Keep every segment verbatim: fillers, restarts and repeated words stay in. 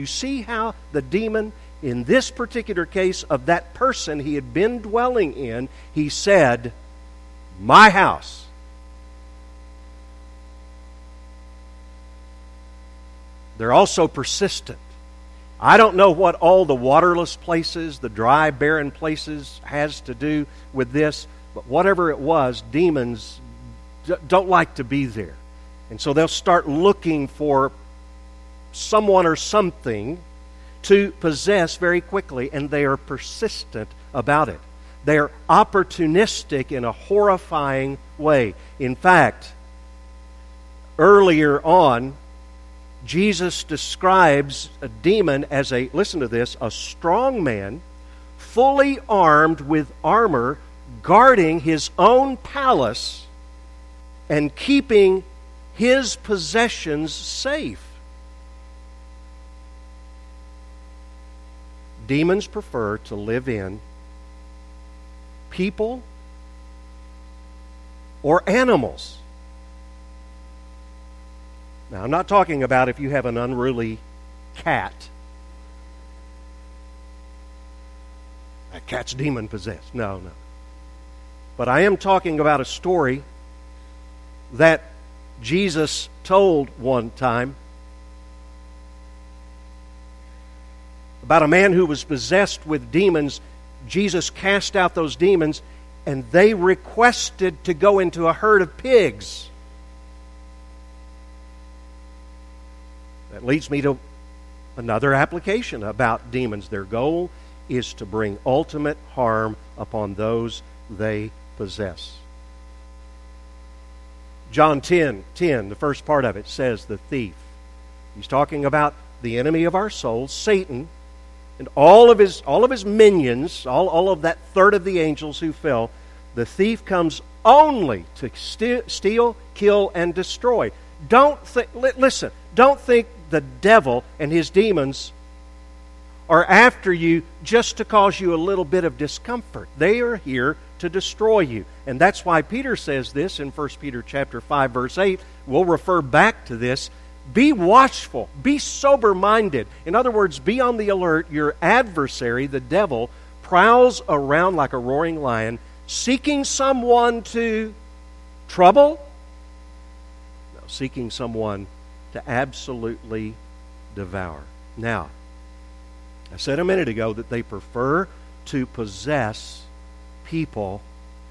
You see how the demon, in this particular case of that person he had been dwelling in, he said, "My house." They're also persistent. I don't know what all the waterless places, the dry, barren places has to do with this, but whatever it was, demons d- don't like to be there. And so they'll start looking for someone or something to possess very quickly, and they are persistent about it. They are opportunistic in a horrifying way. In fact, earlier on, Jesus describes a demon as a, listen to this, a strong man, fully armed with armor, guarding his own palace and keeping his possessions safe. Demons prefer to live in people or animals. Now, I'm not talking about if you have an unruly cat. That cat's demon possessed. No, no. But I am talking about a story that Jesus told one time about a man who was possessed with demons. Jesus cast out those demons, and they requested to go into a herd of pigs. That leads me to another application about demons. Their goal is to bring ultimate harm upon those they possess. John ten, ten, the first part of it says the thief. He's talking about the enemy of our souls, Satan, and all of his all of his minions, all, all of that third of the angels who fell. The thief comes only to steal, steal kill, and destroy. Don't think, listen, don't think the devil and his demons are after you just to cause you a little bit of discomfort. They are here to destroy you. And that's why Peter says this in First Peter chapter five, verse eight. We'll refer back to this. Be watchful. Be sober-minded. In other words, be on the alert. Your adversary, the devil, prowls around like a roaring lion, seeking someone to trouble. No, seeking someone to absolutely devour. Now, I said a minute ago that they prefer to possess people.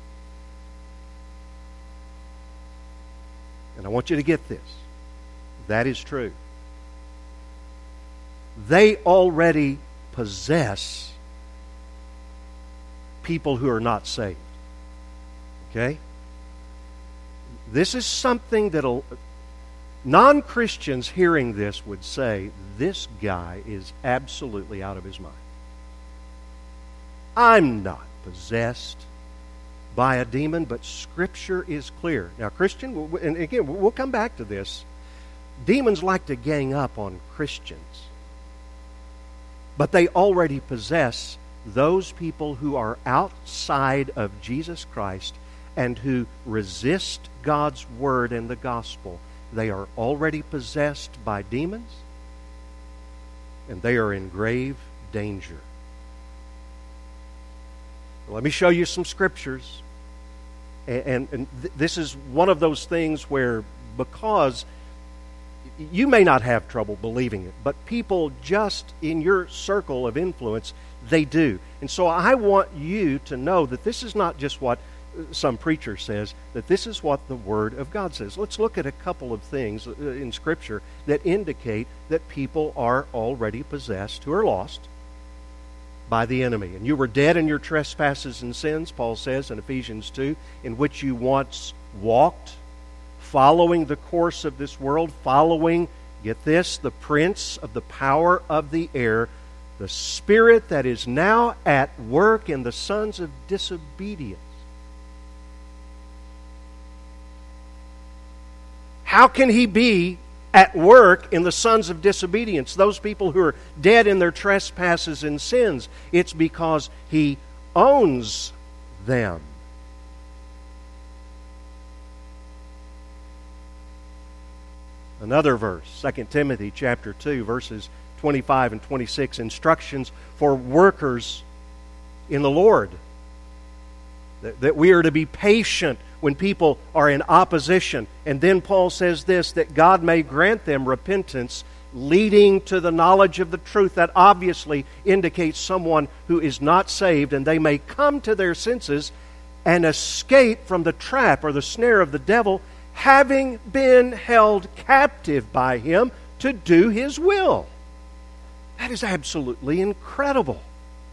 And I want you to get this. That is true. They already possess people who are not saved. Okay? This is something that'll... Non-Christians hearing this would say, this guy is absolutely out of his mind. I'm not possessed by a demon, but Scripture is clear. Now, Christian, and again, we'll come back to this. Demons like to gang up on Christians. But they already possess those people who are outside of Jesus Christ and who resist God's Word and the gospel. They are already possessed by demons, and they are in grave danger. Let me show you some scriptures. And, and, and th- this is one of those things where, because you may not have trouble believing it, but people just in your circle of influence, they do. And so I want you to know that this is not just what some preacher says, that this is what the Word of God says. Let's look at a couple of things in Scripture that indicate that people are already possessed who are lost by the enemy. And you were dead in your trespasses and sins, Paul says in Ephesians two, in which you once walked, following the course of this world, following, get this, the prince of the power of the air, the spirit that is now at work in the sons of disobedience. How can he be at work in the sons of disobedience, those people who are dead in their trespasses and sins? It's because he owns them. Another verse, Second Timothy chapter two, verses twenty-five and twenty-six, instructions for workers in the Lord. That, that we are to be patient when people are in opposition. And then Paul says this, that God may grant them repentance leading to the knowledge of the truth. That obviously indicates someone who is not saved, and they may come to their senses and escape from the trap or the snare of the devil, having been held captive by him to do his will. That is absolutely incredible.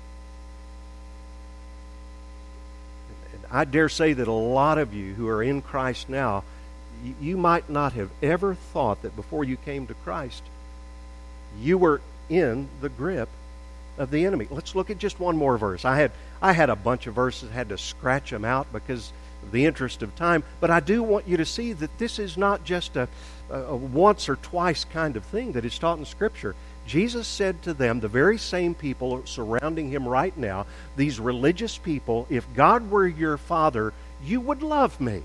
And I dare say that a lot of you who are in Christ now, you might not have ever thought that before you came to Christ, you were in the grip of the enemy. Let's look at just one more verse. I had I had a bunch of verses, had to scratch them out because of the interest of time, but I do want you to see that this is not just a, a once or twice kind of thing that is taught in Scripture. Jesus said to them, the very same people surrounding him right now, these religious people, if God were your Father, you would love me.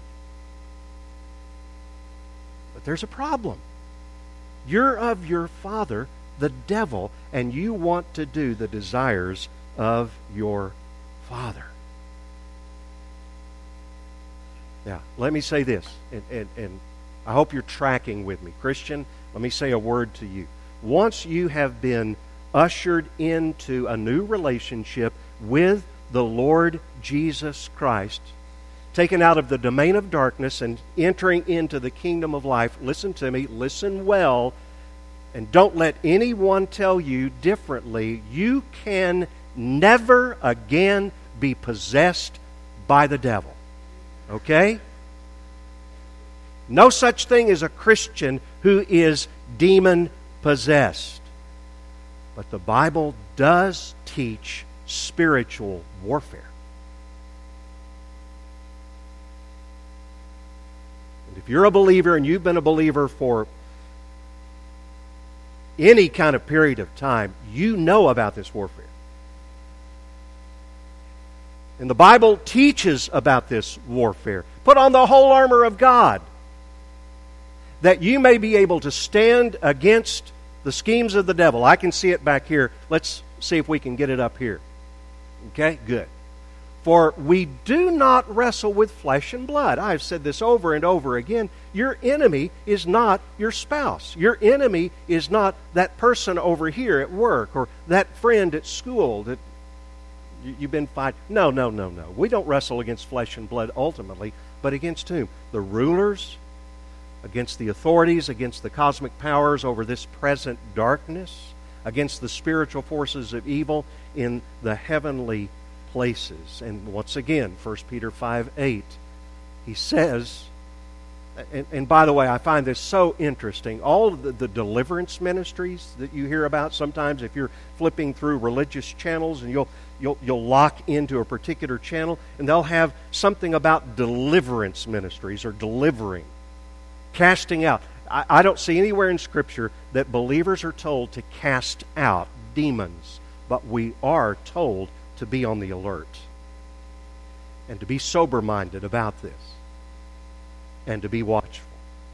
But there's a problem. You're of your father, the devil, and you want to do the desires of your father. Now, let me say this, and, and, and I hope you're tracking with me. Christian, let me say a word to you. Once you have been ushered into a new relationship with the Lord Jesus Christ, taken out of the domain of darkness and entering into the kingdom of life, listen to me, listen well, and don't let anyone tell you differently. You can never again be possessed by the devil. Okay? No such thing as a Christian who is demon-possessed. But the Bible does teach spiritual warfare. And if you're a believer and you've been a believer for any kind of period of time, you know about this warfare. And the Bible teaches about this warfare. Put on the whole armor of God, that you may be able to stand against the schemes of the devil. I can see it back here. Let's see if we can get it up here. Okay, good. For we do not wrestle with flesh and blood. I've said this over and over again. Your enemy is not your spouse. Your enemy is not that person over here at work or that friend at school that you've been fighting. No, no, no, no. We don't wrestle against flesh and blood ultimately, but against whom? The rulers, against the authorities, against the cosmic powers over this present darkness, against the spiritual forces of evil in the heavenly places. And once again, First Peter five eight, he says, and, and by the way, I find this so interesting, all of the, the deliverance ministries that you hear about, sometimes if you're flipping through religious channels and you'll, you'll, you'll lock into a particular channel, and they'll have something about deliverance ministries or delivering, casting out. I, I don't see anywhere in Scripture that believers are told to cast out demons, but we are told to be on the alert and to be sober-minded about this and to be watchful.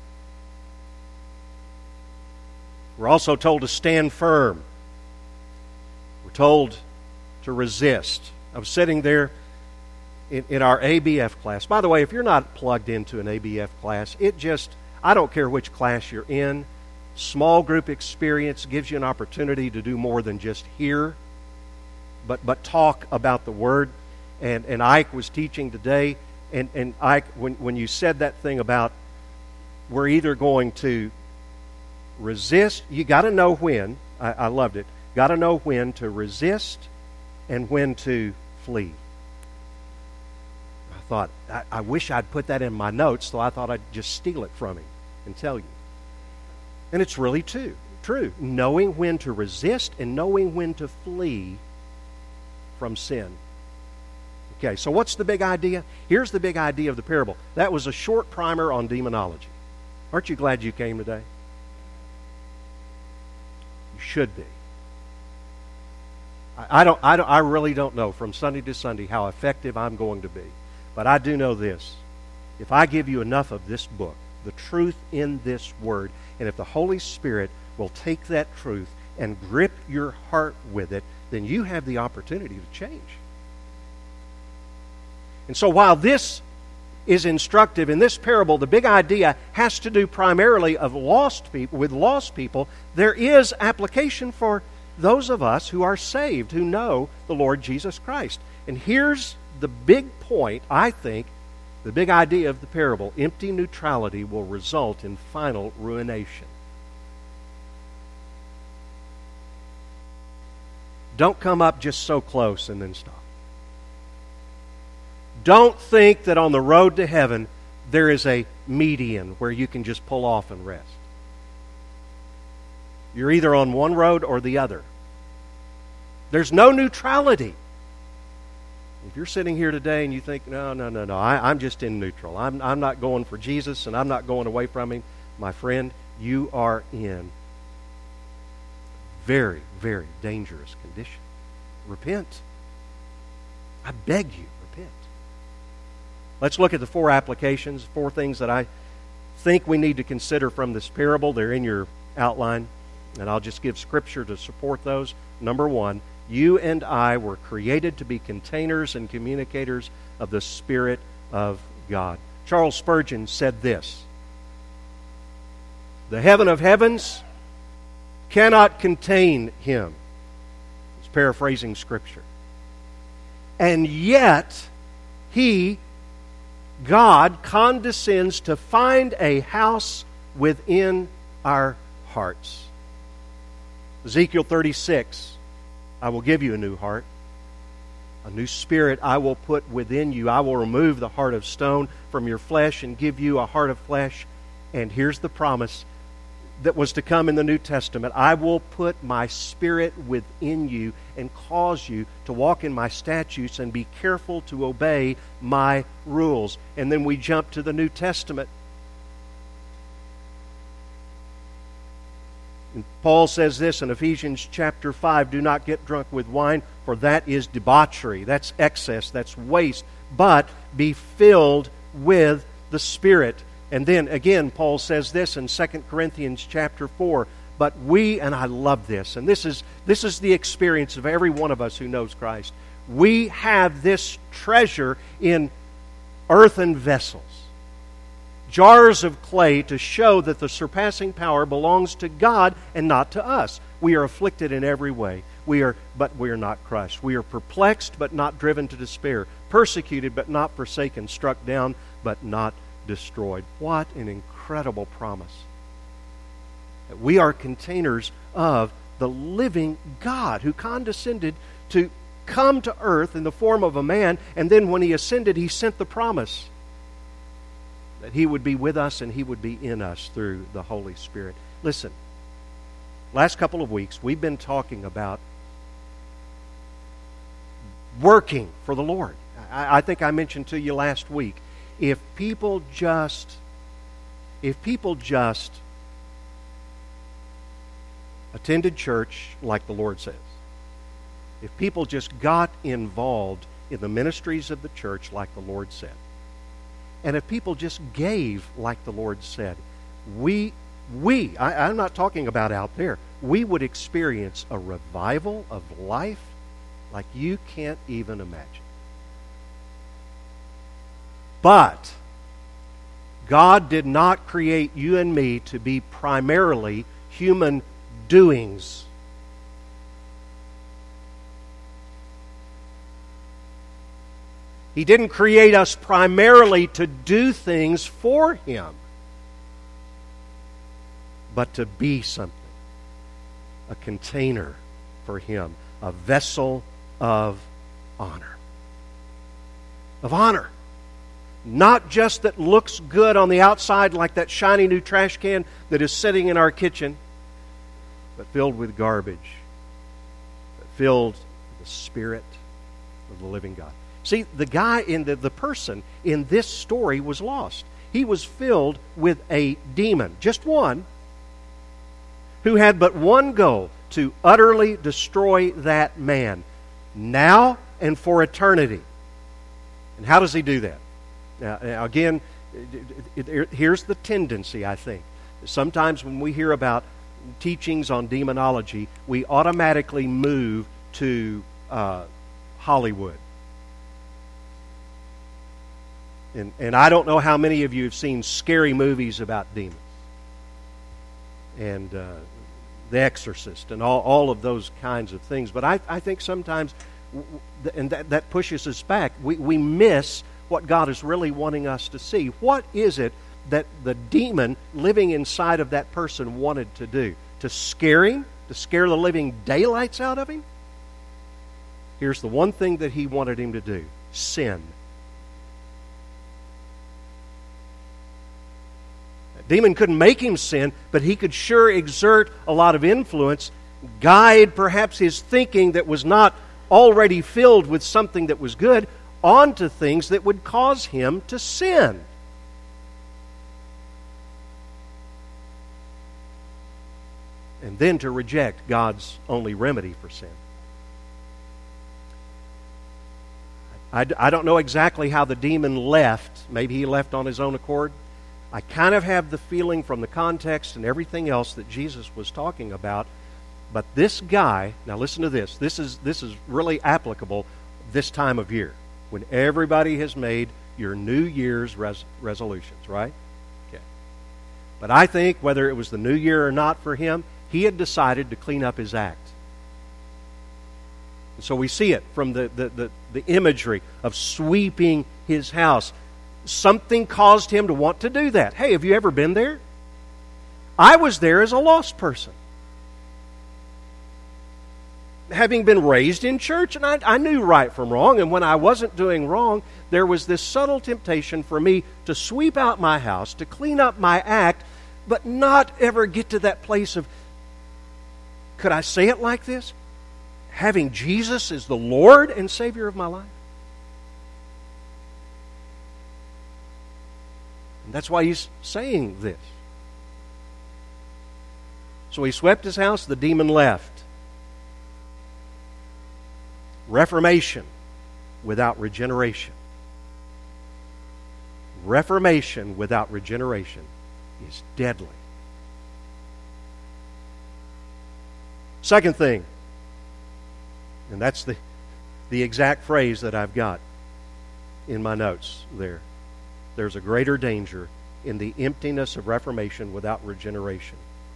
We're also told to stand firm. We're told to resist. I was sitting there in, in our A B F class. By the way, if you're not plugged into an A B F class, it just, I don't care which class you're in, small group experience gives you an opportunity to do more than just hear, but but talk about the Word. And, and Ike was teaching today, and, and Ike, when, when you said that thing about we're either going to resist, you got to know when, I, I loved it, got to know when to resist and when to flee. I thought, I, I wish I'd put that in my notes, so I thought I'd just steal it from him and tell you. And it's really true, true. Knowing when to resist and knowing when to flee from sin. Okay, so what's the big idea? Here's the big idea of the parable. That was a short primer on demonology. Aren't you glad you came today? You should be. I, I don't. I don't. I really don't know from Sunday to Sunday how effective I'm going to be, but I do know this: if I give you enough of this book, the truth in this Word, and if the Holy Spirit will take that truth and grip your heart with it, then you have the opportunity to change. And so while this is instructive in this parable, the big idea has to do primarily of lost people with lost people. There is application for those of us who are saved, who know the Lord Jesus Christ. And here's the big point, I think, the big idea of the parable. Empty neutrality will result in final ruination. Don't come up just so close and then stop. Don't think that on the road to heaven there is a median where you can just pull off and rest. You're either on one road or the other. There's no neutrality. If you're sitting here today and you think, no, no, no, no, I, I'm just in neutral. I'm, I'm not going for Jesus and I'm not going away from Him. My friend, you are in very, very dangerous condition. Repent. I beg you, repent. Let's look at the four applications, four things that I think we need to consider from this parable. They're in your outline, and I'll just give Scripture to support those. Number one, you and I were created to be containers and communicators of the Spirit of God. Charles Spurgeon said this: "The heaven of heavens cannot contain Him." He's paraphrasing Scripture. And yet, He, God, condescends to find a house within our hearts. Ezekiel thirty-six, I will give you a new heart. A new spirit I will put within you. I will remove the heart of stone from your flesh and give you a heart of flesh. And here's the promise that was to come in the New Testament. I will put my Spirit within you and cause you to walk in my statutes and be careful to obey my rules. And then we jump to the New Testament. And Paul says this in Ephesians chapter five, "Do not get drunk with wine, for that is debauchery." That's excess, that's waste. But be filled with the Spirit. And then again, Paul says this in Second Corinthians chapter four, "But we," and I love this, and this is this is the experience of every one of us who knows Christ. We have this treasure in earthen vessels, jars of clay, to show that the surpassing power belongs to God and not to us. We are afflicted in every way. We are, but we are not crushed. We are perplexed, but not driven to despair. Persecuted, but not forsaken. Struck down, but not destroyed. What an incredible promise. That we are containers of the living God who condescended to come to earth in the form of a man, and then when He ascended, He sent the promise that He would be with us and He would be in us through the Holy Spirit. Listen, last couple of weeks we've been talking about working for the Lord. I, I think I mentioned to you last week, If people just, if people just attended church like the Lord says, if people just got involved in the ministries of the church like the Lord said, and if people just gave like the Lord said, we, we, I, I'm not talking about out there, we would experience a revival of life like you can't even imagine. But God did not create you and me to be primarily human doings. He didn't create us primarily to do things for Him, but to be something, a container for Him, a vessel of honor. Of honor. Not just that looks good on the outside like that shiny new trash can that is sitting in our kitchen, but filled with garbage, but filled with the Spirit of the living God. See, the guy in the, the person in this story was lost. He was filled with a demon, just one, who had but one goal: to utterly destroy that man, now and for eternity. And how does he do that? Now, again, here's the tendency, I think. Sometimes when we hear about teachings on demonology, we automatically move to uh, Hollywood. And, and I don't know how many of you have seen scary movies about demons. And uh, The Exorcist and all, all of those kinds of things. But I, I think sometimes, and that, that pushes us back, we, we miss what God is really wanting us to see. What is it that the demon living inside of that person wanted to do? To scare him? To scare the living daylights out of him? Here's the one thing that he wanted him to do. Sin. That demon couldn't make him sin, but he could sure exert a lot of influence, guide perhaps his thinking that was not already filled with something that was good, onto things that would cause him to sin. And then to reject God's only remedy for sin. I, I don't know exactly how the demon left. Maybe he left on his own accord. I kind of have the feeling from the context and everything else that Jesus was talking about. But this guy, now listen to this. This is, this is really applicable this time of year, when everybody has made your New Year's res- resolutions, right? Okay. But I think whether it was the new year or not for him, he had decided to clean up his act. And so we see it from the, the, the, the imagery of sweeping his house. Something caused him to want to do that. Hey, have you ever been there? I was there as a lost person. Having been raised in church, and I, I knew right from wrong, and when I wasn't doing wrong, there was this subtle temptation for me to sweep out my house, to clean up my act, but not ever get to that place of, could I say it like this? Having Jesus as the Lord and Savior of my life. And that's why he's saying this. So he swept his house, the demon left. Reformation without regeneration. Reformation without regeneration is deadly. Second thing, and that's the, the exact phrase that I've got in my notes there. There's a greater danger in the emptiness of reformation without regeneration.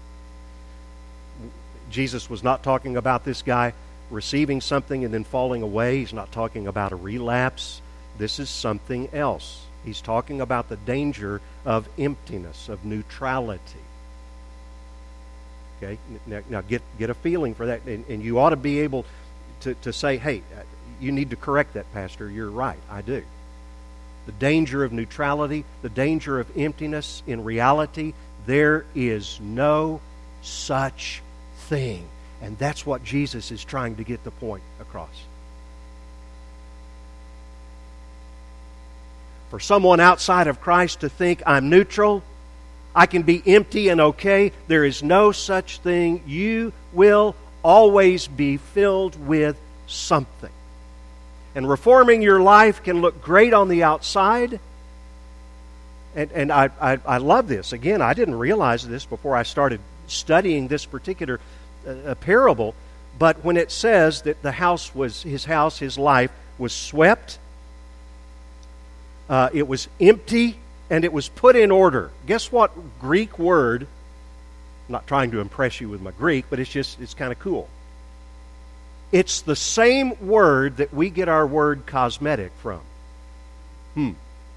Jesus was not talking about this guy receiving something and then falling away. He's not talking about a relapse. This is something else. He's talking about the danger of emptiness, of neutrality. Okay, now, now get get a feeling for that, and, and you ought to be able to, to say, hey, you need to correct that, Pastor. You're right, I do. The danger of neutrality, the danger of emptiness. In reality, there is no such thing. And that's what Jesus is trying to get the point across. For someone outside of Christ to think I'm neutral, I can be empty and okay, there is no such thing. You will always be filled with something. And reforming your life can look great on the outside. And, and I, I, I love this. Again, I didn't realize this before I started studying this particular uh, parable. But when it says that the house was, his house, his life, was swept, uh, it was empty, and it was put in order. Guess what Greek word, I'm not trying to impress you with my Greek, but it's just, it's kind of cool. It's the same word that we get our word cosmetic from. Hmm.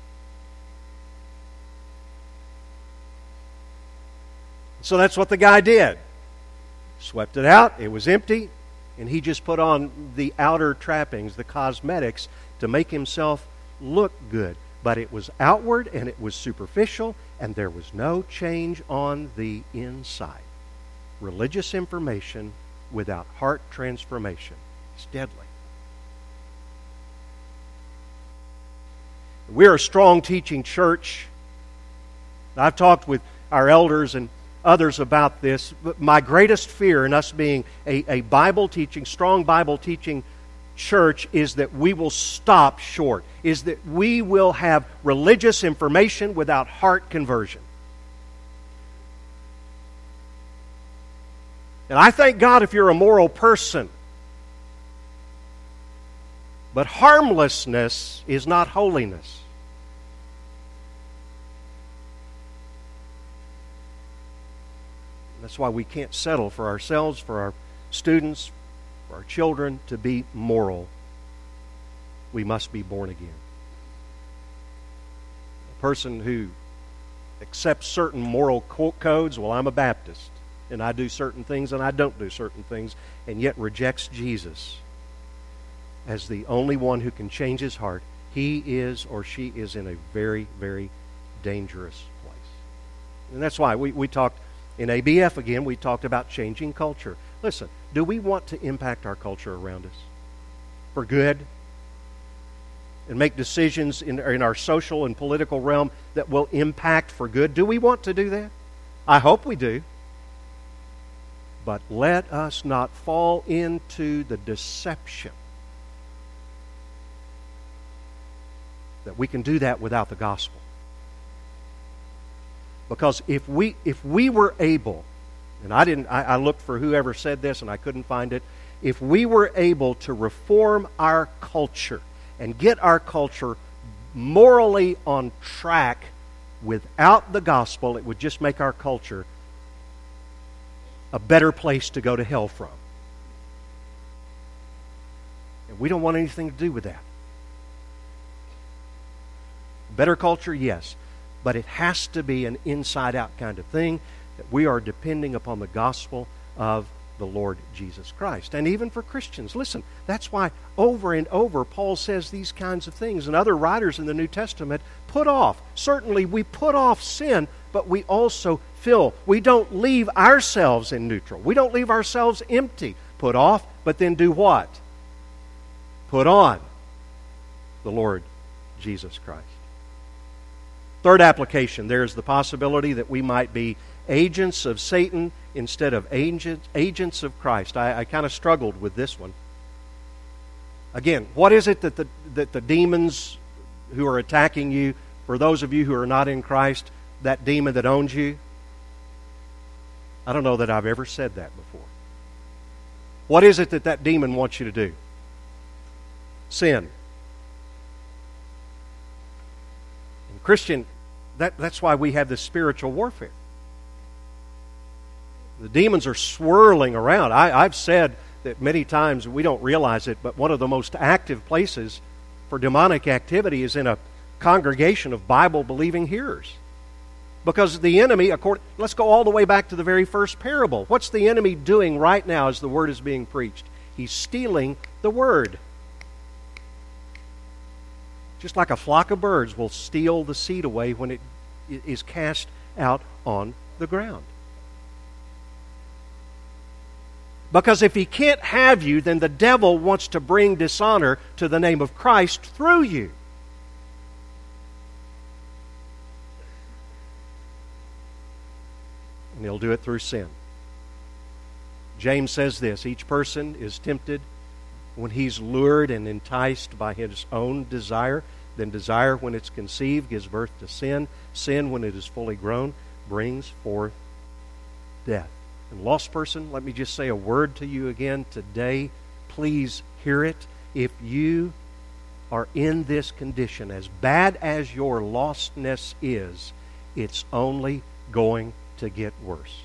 So that's what the guy did. Swept it out, it was empty, and he just put on the outer trappings, the cosmetics, to make himself look good. But it was outward and it was superficial, and there was no change on the inside. Religious information without heart transformation is deadly. We're a strong teaching church. I've talked with our elders and others about this. But my greatest fear in us being a, a Bible teaching, strong Bible teaching church is that we will stop short, is that we will have religious information without heart conversion. And I thank God if you're a moral person. But harmlessness is not holiness. That's why we can't settle for ourselves, for our students, for our children to be moral. We must be born again. A person who accepts certain moral codes, well, I'm a Baptist, and I do certain things and I don't do certain things, and yet rejects Jesus as the only one who can change his heart, he is or she is in a very, very dangerous place. And that's why we, we talked in A B F again, we talked about changing culture. Listen, do we want to impact our culture around us for good and make decisions in, in our social and political realm that will impact for good? Do we want to do that? I hope we do. But let us not fall into the deception that we can do that without the gospel. Because if we if we were able, and I didn't I, I looked for whoever said this and I couldn't find it, if we were able to reform our culture and get our culture morally on track without the gospel, it would just make our culture a better place to go to hell from. And we don't want anything to do with that. Better culture, yes. But it has to be an inside-out kind of thing, that we are depending upon the gospel of the Lord Jesus Christ. And even for Christians, listen, that's why over and over Paul says these kinds of things. And other writers in the New Testament put off. Certainly we put off sin, but we also fill. We don't leave ourselves in neutral. We don't leave ourselves empty. Put off, but then do what? Put on the Lord Jesus Christ. Third application, there's the possibility that we might be agents of Satan instead of agents, agents of Christ. I, I kind of struggled with this one. Again, what is it that the, that the demons who are attacking you, for those of you who are not in Christ, that demon that owns you? I don't know that I've ever said that before. What is it that that demon wants you to do? Sin. And Christian, That, that's why we have this spiritual warfare. The demons are swirling around. I, I've said that many times, we don't realize it, but one of the most active places for demonic activity is in a congregation of Bible-believing hearers. Because the enemy, according, let's go all the way back to the very first parable. What's the enemy doing right now as the word is being preached? He's stealing the word. Just like a flock of birds will steal the seed away when it is cast out on the ground. Because if he can't have you, then the devil wants to bring dishonor to the name of Christ through you. And he'll do it through sin. James says this, each person is tempted when he's lured and enticed by his own desire. Then desire, when it's conceived, gives birth to sin. Sin, when it is fully grown, brings forth death. And lost person, let me just say a word to you again today. Please hear it. If you are in this condition, as bad as your lostness is, it's only going to get worse.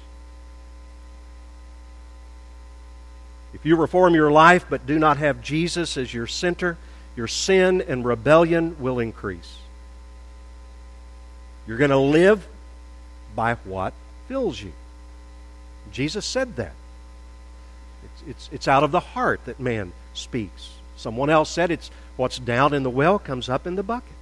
If you reform your life but do not have Jesus as your center, your sin and rebellion will increase. You're going to live by what fills you. Jesus said that. It's, it's, it's out of the heart that man speaks. Someone else said it's what's down in the well comes up in the bucket.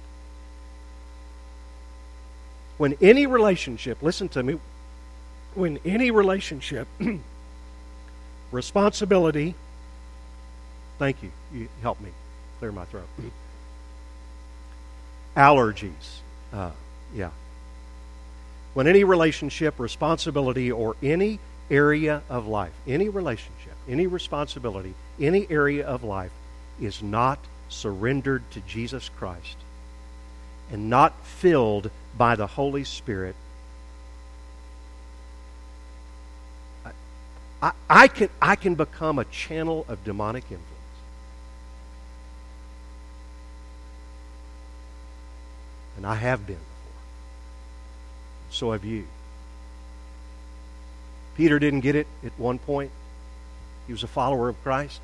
When any relationship, listen to me, when any relationship, responsibility, thank you, you help me clear my throat. Allergies, uh, yeah. When any relationship, responsibility, or any area of life, any relationship, any responsibility, any area of life is not surrendered to Jesus Christ and not filled by the Holy Spirit, I, I, can, I can become a channel of demonic influence. And I have been before. So have you. Peter didn't get it at one point. He was a follower of Christ.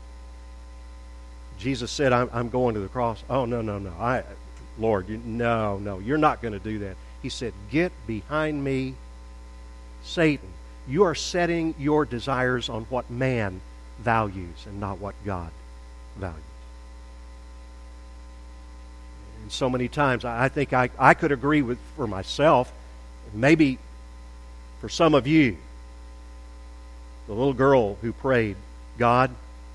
Jesus said, I'm, I'm going to the cross. Oh, no, no, no. I, Lord, you, no, no, you're not going to do that. He said, get behind me, Satan. You are setting your desires on what man values and not what God values. And so many times, I think I, I could agree with for myself, maybe for some of you, the little girl who prayed, God,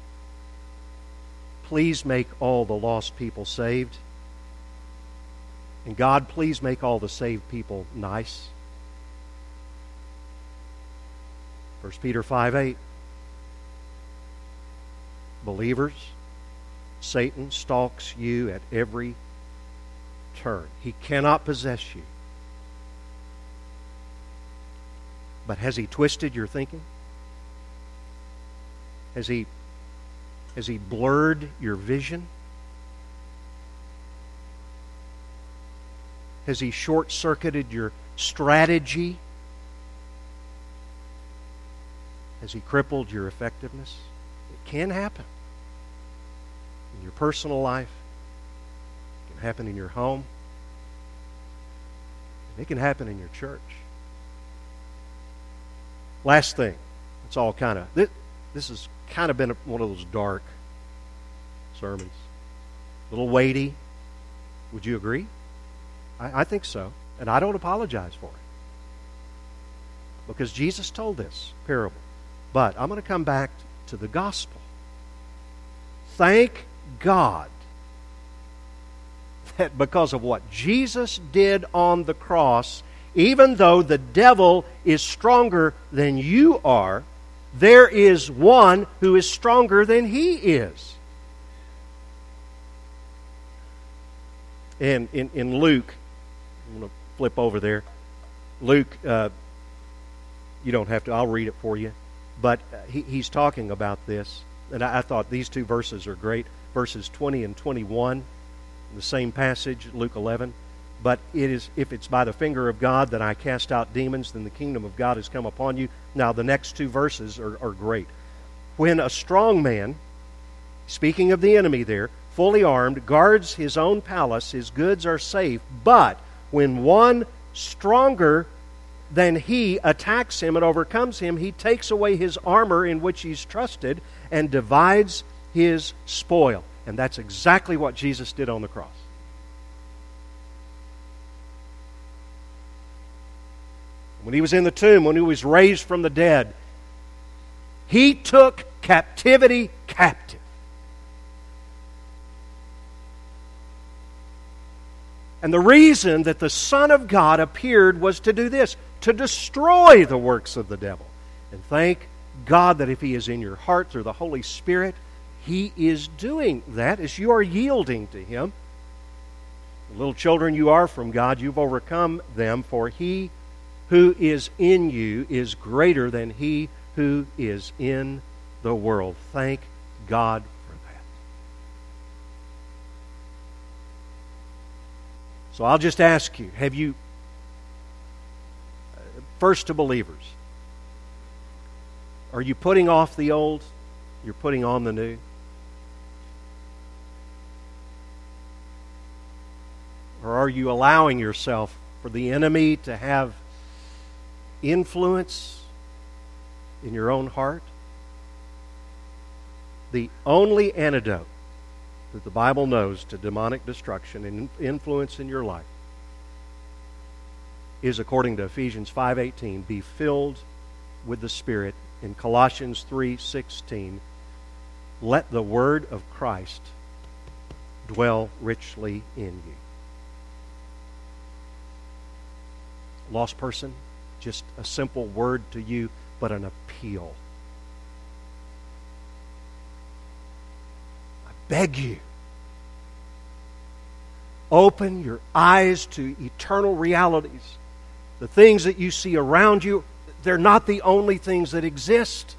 please make all the lost people saved. And God, please make all the saved people nice. First Peter five eight. Believers, Satan stalks you at every turn. He cannot possess you. But has he twisted your thinking? Has he, has he blurred your vision? Has he short-circuited your strategy? Has he crippled your effectiveness? It can happen in your personal life. It can happen in your home. And it can happen in your church. Last thing. It's all kind of... This, this has kind of been one of those dark sermons. A little weighty. Would you agree? I, I think so. And I don't apologize for it. Because Jesus told this parable. But I'm going to come back to the gospel. Thank God that because of what Jesus did on the cross, even though the devil is stronger than you are, there is one who is stronger than he is. And in, in Luke, I'm going to flip over there. Luke, uh, you don't have to, I'll read it for you. But he, he's talking about this, and I, I thought these two verses are great. Verses twenty and twenty-one, the same passage, Luke eleven. But it is, if it's by the finger of God that I cast out demons, then the kingdom of God has come upon you. Now the next two verses are, are great. When a strong man, speaking of the enemy there, fully armed, guards his own palace, his goods are safe. But when one stronger than he attacks him and overcomes him, he takes away his armor in which he's trusted and divides his spoil. And that's exactly what Jesus did on the cross. When he was in the tomb, when he was raised from the dead, he took captivity captive. And the reason that the Son of God appeared was to do this, to destroy the works of the devil. And thank God that if he is in your heart through the Holy Spirit, he is doing that as you are yielding to him. Little children you are from God, you've overcome them, for he who is in you is greater than he who is in the world. Thank God for that. So I'll just ask you, have you, first to believers, are you putting off the old? You're putting on the new? Or are you allowing yourself for the enemy to have influence in your own heart? The only antidote that the Bible knows to demonic destruction and influence in your life is, according to Ephesians five eighteen, be filled with the Spirit. In Colossians three sixteen, let the word of Christ dwell richly in you. Lost person, just a simple word to you, but an appeal. I beg you, open your eyes to eternal realities. The things that you see around you, they're not the only things that exist.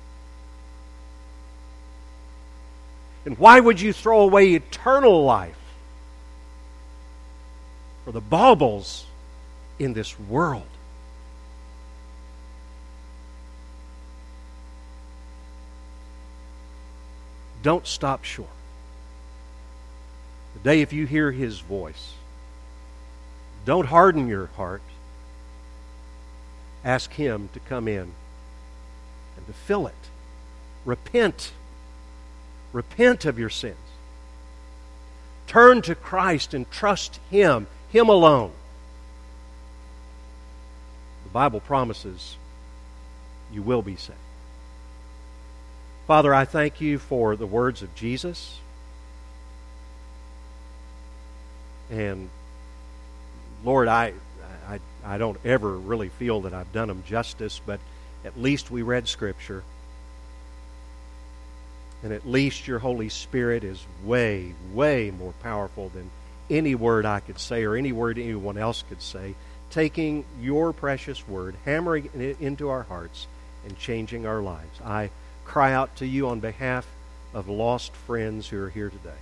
And why would you throw away eternal life for the baubles in this world? Don't stop short. The day if you hear His voice, don't harden your heart. Ask Him to come in and to fill it. Repent. Repent of your sins. Turn to Christ and trust Him, Him alone. The Bible promises you will be saved. Father, I thank You for the words of Jesus. And Lord, I, I, I don't ever really feel that I've done them justice, but at least we read Scripture. And at least Your Holy Spirit is way, way more powerful than any word I could say or any word anyone else could say, taking Your precious word, hammering it into our hearts, and changing our lives. I cry out to You on behalf of lost friends who are here today.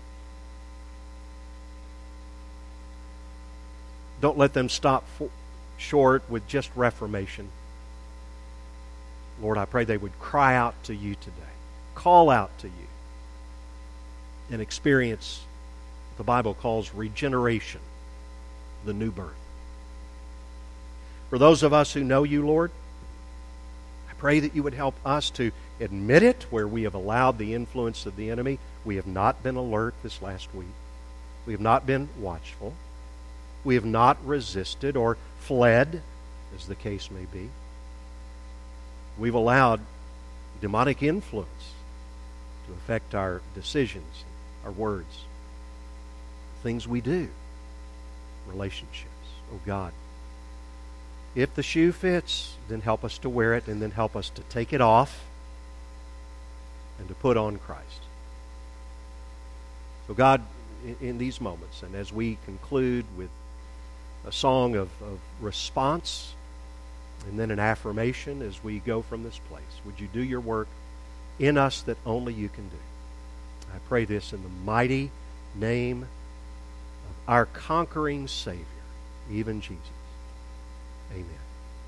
Don't let them stop for, short with just reformation. Lord, I pray they would cry out to You today. Call out to You and experience what the Bible calls regeneration, the new birth. For those of us who know You, Lord, I pray that You would help us to admit it where we have allowed the influence of the enemy. We have not been alert this last week. We have not been watchful. We have not resisted or fled, as the case may be. We've allowed demonic influence to affect our decisions, our words, things we do, relationships. Oh God, if the shoe fits, then help us to wear it, and then help us to take it off and to put on Christ. So God, in, in these moments, and as we conclude with a song of, of response and then an affirmation as we go from this place, would You do Your work in us that only You can do. I pray this in the mighty name of our conquering Savior, even Jesus. Amen.